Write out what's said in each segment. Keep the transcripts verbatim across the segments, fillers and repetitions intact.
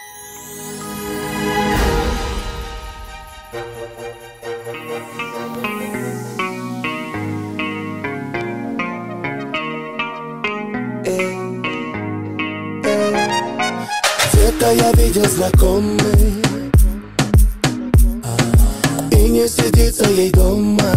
Где-то я видел знакомый, и не сидится ей дома.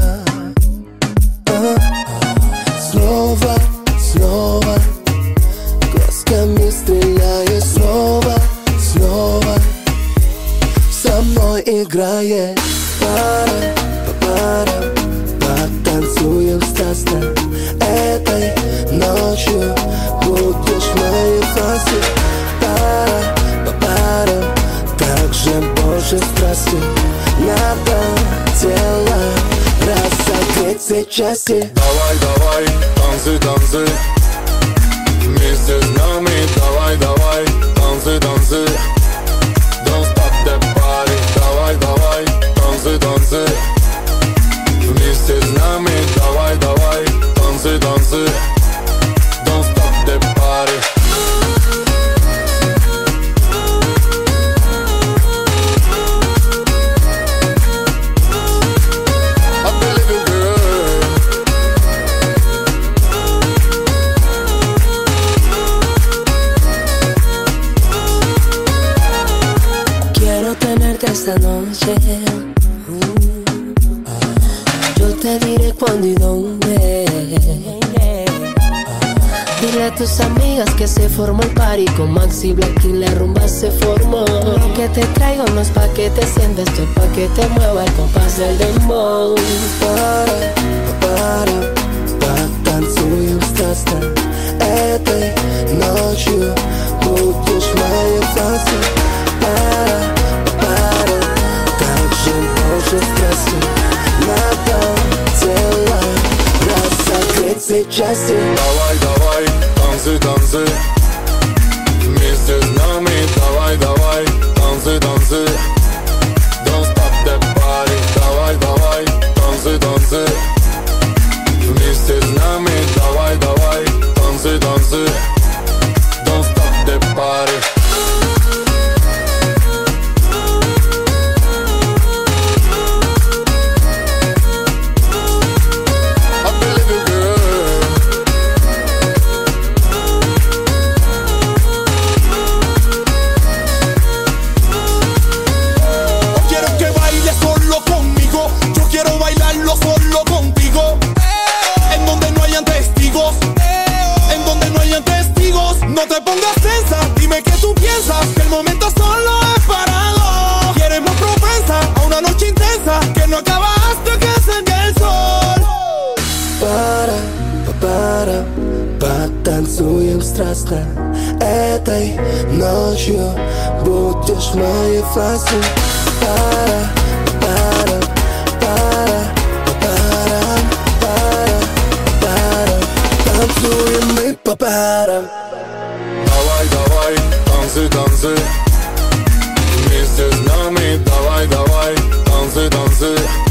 Снова, снова глазками стреляет, снова, снова со мной играет. Пара, пара, потанцуем страстно этой ночью, будешь моей властью. Пара, пара, как же больше страсти надо тело разогреть все части. Давай, давай, танцы, танцы вместе с нами. Давай, давай, танцы, танцы. Don't stop the party. Давай, давай, танцы, танцы вместе с нами. Давай, давай, танцы, танцы. Don't stop the party. Esta noche yo te diré cuándo y dónde. Dile a tus amigas que se formó el party con Max y Black y la rumba se formó. Lo que te traigo no es pa' que te sientas, esto es pa' que te mueva el compás del dembow. Para, para, потанцуем страстно этой ночью, будешь моей властью. Para, больше страсти надо тело разогреть все части. Давай, давай, танцы, танцы вместе с нами. Давай, давай, танцы, танцы. Don't stop the party. Давай, давай, танцы, танцы вместе с нами. Давай, давай, танцы, танцы. Don't stop the party. Que el momento solo es parado. Quieres más propensa a una noche intensa que no acaba hasta que salga el sol. Para, para, потанцуем страстно этой ночью, будешь моей властью. Para, para, para, para, para, para, танцуем мы по парам. Давай, давай, танцы, танцы вместе с нами. Давай, давай, танцы, танцы.